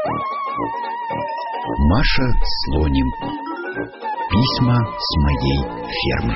Маша Слоним. Письма с моей фермы.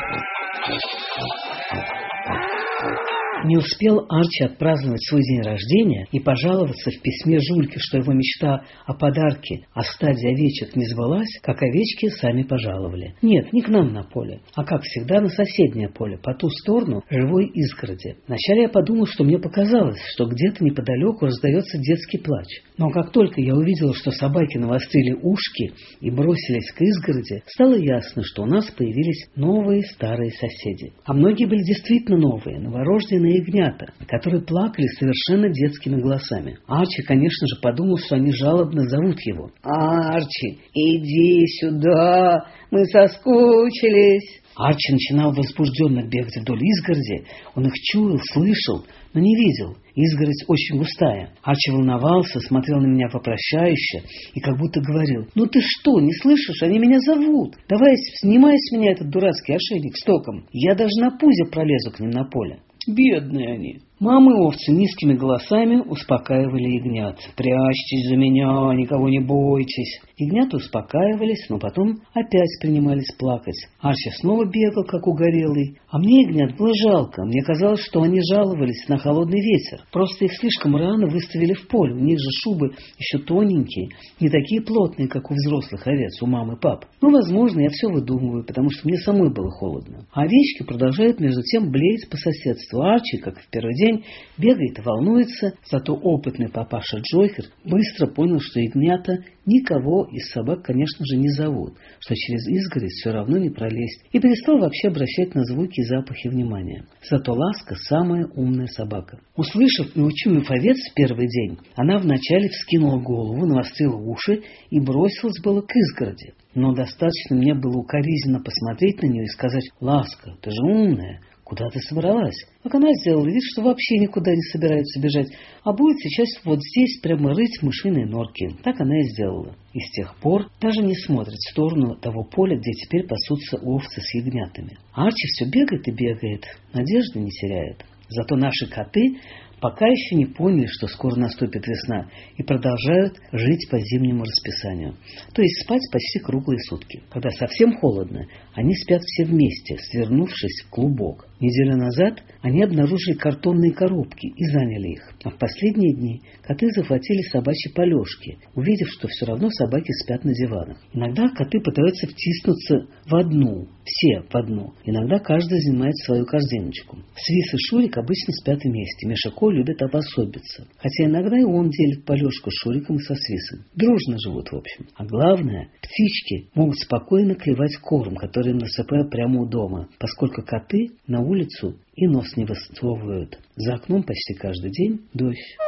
Не успел Арчи отпраздновать свой день рождения и пожаловаться в письме Жульке, что его мечта о подарке о стаде овечек не сбылась, как овечки сами пожаловали. Нет, не к нам на поле, а, как всегда, на соседнее поле, по ту сторону живой изгороди. Вначале я подумал, что мне показалось, что где-то неподалеку раздается детский плач. Но как только я увидел, что собаки навострили ушки и бросились к изгороди, стало ясно, что у нас появились новые старые соседи. А многие были действительно новые, новорожденные ягнята, которые плакали совершенно детскими голосами. Арчи, конечно же, подумал, что они жалобно зовут его. «Арчи, иди сюда, мы соскучились!» Арчи начинал возбужденно бегать вдоль изгороди. Он их чуял, слышал, но не видел. Изгородь очень густая. Арчи волновался, смотрел на меня вопрошающе и как будто говорил: «Ну ты что, не слышишь? Они меня зовут. Давай снимай с меня этот дурацкий ошейник с током. Я даже на пузе пролезу к ним на поле». Бедные они. Мамы-овцы низкими голосами успокаивали ягнят. «Прячьтесь за меня, никого не бойтесь». Ягнята успокаивались, но потом опять принимались плакать. Арчи снова бегал, как угорелый. А мне ягнят было жалко. Мне казалось, что они жаловались на холодный ветер. Просто их слишком рано выставили в поле. У них же шубы еще тоненькие, не такие плотные, как у взрослых овец, у мам и пап. Ну, возможно, я все выдумываю, потому что мне самой было холодно. А овечки продолжают между тем блеять по соседству. Арчи, как в первый день, бегает и волнуется, зато опытный папаша Джокер быстро понял, что ягнята никого из собак, конечно же, не зовут, что через изгородь все равно не пролезть, и перестал вообще обращать на звуки и запахи внимания. Зато Ласка самая умная собака. Услышав и учуяв овец в первый день, она вначале вскинула голову, навострила уши и бросилась было к изгороди. Но достаточно мне было укоризненно посмотреть на нее и сказать: «Ласка, ты же умная, куда ты собралась?» Как она сделала вид, что вообще никуда не собирается бежать, а будет сейчас вот здесь прямо рыть мышиные норки. Так она и сделала. И с тех пор даже не смотрит в сторону того поля, где теперь пасутся овцы с ягнятами. Арчи все бегает и бегает, надежды не теряет. Зато наши коты пока еще не поняли, что скоро наступит весна, и продолжают жить по зимнему расписанию. То есть спать почти круглые сутки. Когда совсем холодно, они спят все вместе, свернувшись в клубок. Неделю назад они обнаружили картонные коробки и заняли их. А в последние дни коты захватили собачьи полежки, увидев, что все равно собаки спят на диванах. Иногда коты пытаются втиснуться в одну, все в одну. Иногда каждый занимает свою корзиночку. Свис и Шурик обычно спят вместе. Мишако любит обособиться. Хотя иногда и он делит полежку с Шуриком и со Свисом. Дружно живут, в общем. А главное, птички могут спокойно клевать корм, который им насыпают прямо у дома, поскольку коты на улицу и нос не высовывают. За окном почти каждый день дождь.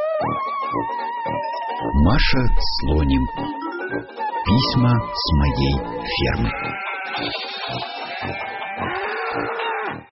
Маша Слоним. Письма с моей фермы.